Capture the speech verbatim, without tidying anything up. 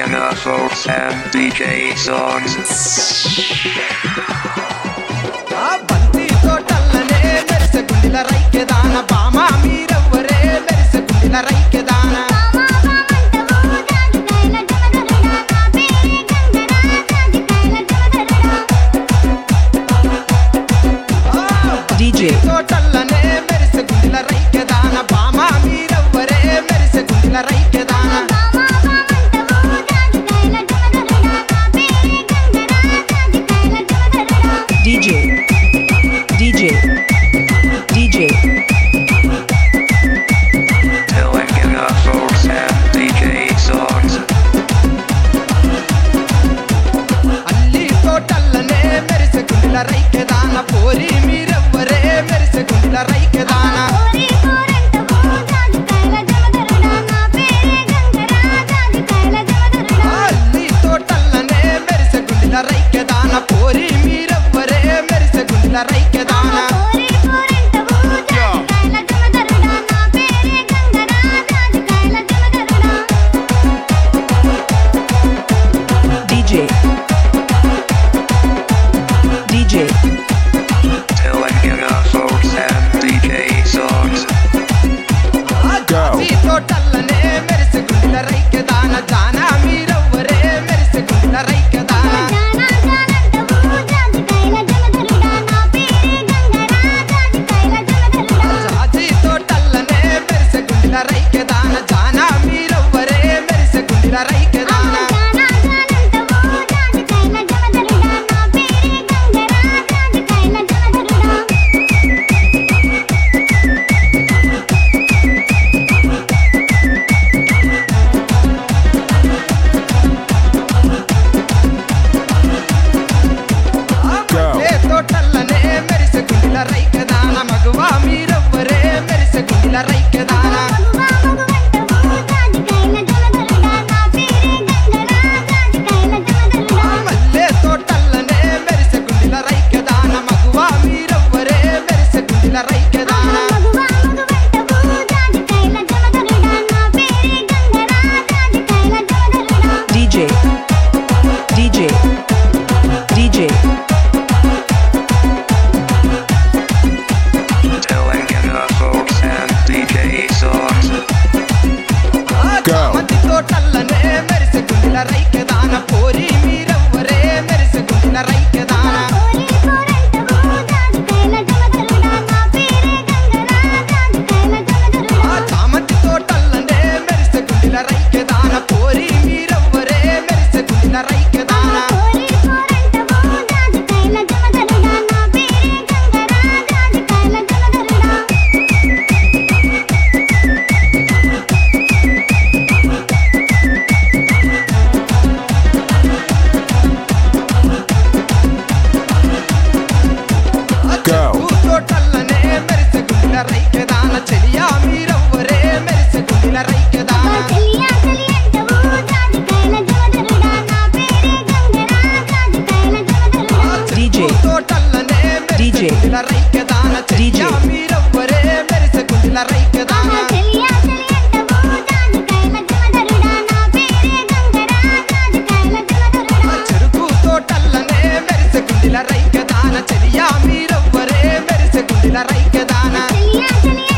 Teluangana folks and D J songs. బంతి తోటల్లనే మెరిసే గుండిల రైకెదాన బామ మీరెవ్వరే మెరిసే గుండిల రైకెదాన D J తోటల్లనే మెరిసే గుండిల రైకెదాన బామ మీరెవ్వరే మెరిసే గుండిల రైకెదాన D J D J D J Teluangana folks and D J songs. అల్లి తోటల్లనే మెరిసే గుండిల రైకెదాన పోరి మీరెవ్వరే మెరిసే గుండిల రైకెదాన అల్లి తోటల్లనే మెరిసే గుండిల రైకెదాన పోరి మీరెవ్వరే మెరిసే గుండిల రైకెదాన D J D J Teluangana folks and D J songs. జాజి తోటల్లనే మెరిసే గుండిల రైకెదాన జానా మీరెవ్వరే మెరిసే గుండిల రైకెదాన జాజి తోటల్లనే మెరిసే గుండిల రైకెదాన జానా మీరెవ్వరే మెరిసే గుండిల రైకెదాన ఏ తోటల్లనే మెరిసే గుండిల రైకెదాన మగవా మీరెవ్వరే మెరిసే గుండిల రైకెదాన మల్లె తోటల్లనే మెరిసే గుండిల రైకెదాన మగవా మీరెవ్వరే మెరిసే గుండిల రైకెదాన D J D J D J Teluangana folks and D J songs. చామంతి తోటల్లనే మెరిసే గుండిల రైకెదాన పోరి మీరెవ్వరే మెరిసే గుండిల రైకెదాన చామంతి తోటల్లనే మెరిసే గుండిల రైకెదాన పోరి మీరెవ్వరే మెరిసే గుండిల రైకెదాన చెరుకు తోటల్లనే మెరిసే గుండిల రైకెదాన చెలియా మీరెవ్వరే మెరిసే గుండిల రైకెదాన D J తోటల్లనే మెరిసే D J గుండిల రైకెదాన చెలియా మీరెవ్వరే మెరిసే గుండిల రైకెదాన చెరుకు తోటల్లనే మెరిసే గుండిల రైకెదాన చెలియా మీరెవ్వరే మెరిసే గుండిల రైకెదాన చలియా చలియా